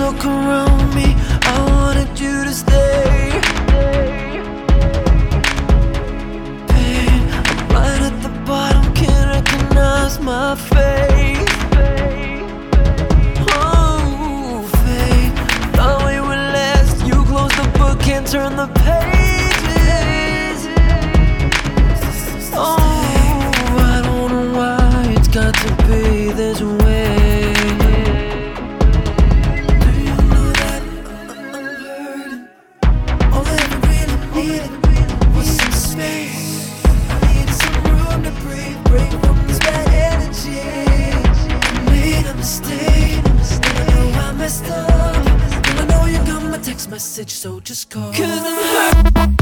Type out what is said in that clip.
look around me, I wanted you to stay. Pain, I'm right at the bottom, can't recognize my face. Oh, fate, thought we would last. You close the book, can't turn the pages. Oh, I don't know why it's got to be this way. Text message, so just call. 'Cause I'm hurt.